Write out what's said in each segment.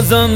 بازم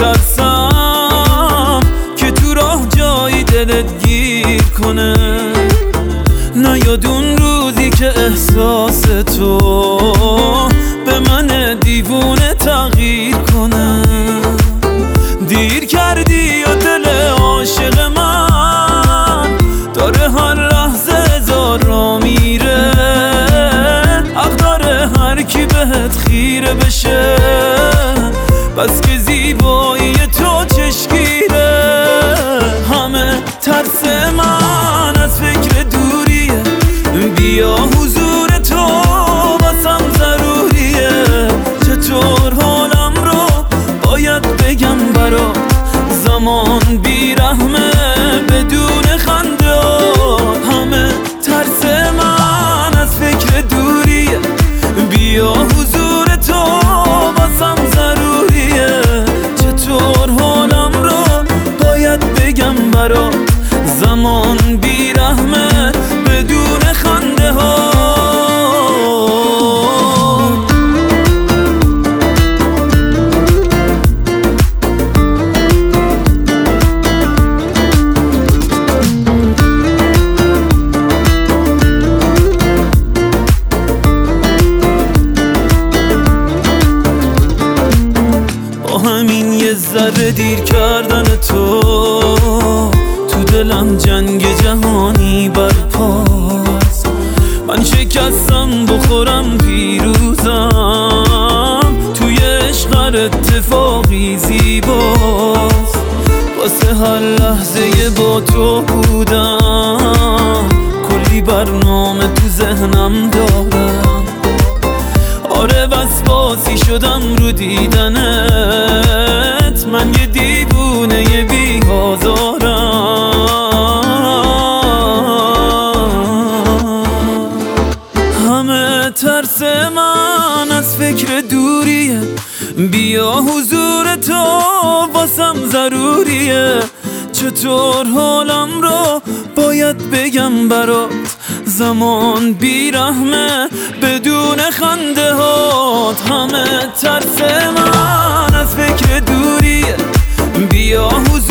میترسم که تو راه جایی دلت گیر کنه، نیاد اون روزی که احساس تو به من دیوونه تغییر کنه. دیر کردی یا دل عاشق من داره هر لحظه هزار را میره، حق داره هر کی بهت خیره بشه، بس که زیبایی تو چشمگیره. همه ترس من از فکر دوریه، بیا حضور تو واسم ضروریه. چطور حالم رو باید بگم برات، زمان بیرحمه بدون خنده. همه ترس من از فکر دوریه، بیا حضور تو واسم ضروریه. چطور حالم رو باید بگم برات، زمان بیرحمه بدون خنده ها. همین یه ذره دیر کردن تو دلم جنگ جهانی برپاست. من شکستم بخورم پیروزم، توی عشق هر اتفاقی زیباست. واسه هر لحظه با تو بودم، کلی برنامه تو ذهنم دارم. آره وسواسی شدم رو دیدنت، من یه دیوونه یه بی‌آزارم. همه ترس من از فکر دوریه، بیا حضور تو واسم ضروریه. چطور حالم رو باید بگم برات، زمان بیرحمه بدون خنده هات. همه ترس من از فکر دوریه، بیا حضور